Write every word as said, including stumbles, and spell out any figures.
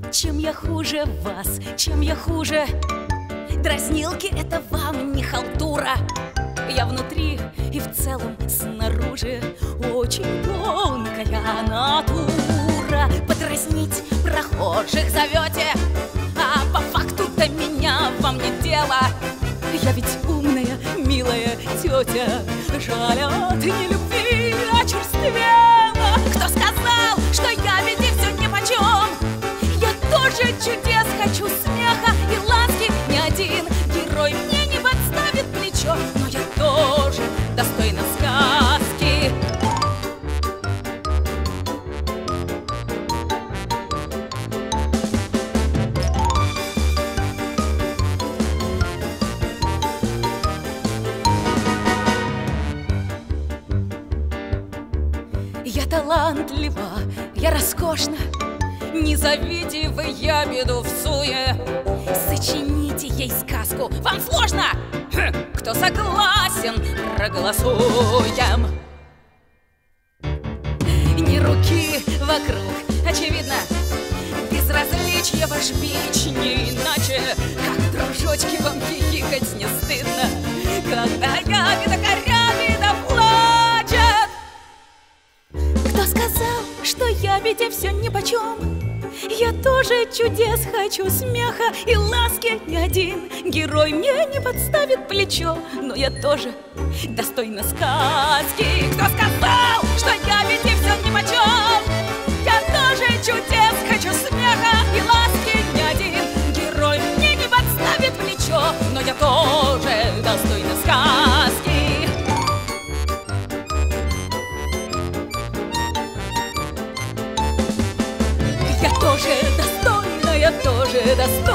Чем я хуже вас, чем я хуже? Дразнилки — это вам не халтура. Я внутри и в целом снаружи очень тонкая натура. Подразнить прохожих зовете, а по факту-то меня вам не дело. Я ведь умная, милая тетя, жаль от нелюбви очерствела. Кто сказал, что я ведь и все нипочем? Я тоже чудес хочу, смеха и ласки. Ни один герой мне не подставит плечо, но я тоже достойна сказки. Я талантлива, я роскошна, не зовите вы ябеду в суе. Сочините ей сказку, вам сложно? Хм, кто согласен, проголосуем. Ни руки вокруг, очевидно, безразличие ваш бич, не иначе. Как, дружочки, вам хихикать не стыдно, когда ябеда корябеда плачет? Кто сказал, что ябеде все нипочем? Я тоже чудес хочу, смеха и ласки. Ни один герой мне не подставит плечо, но я тоже достойна сказки. Кто сказал, что ябеде все нипочем? Я тоже чудес хочу, смеха и ласки. Ни один герой мне не подставит плечо, но я тоже достойна сказки. Я тоже достойна, я тоже достойна.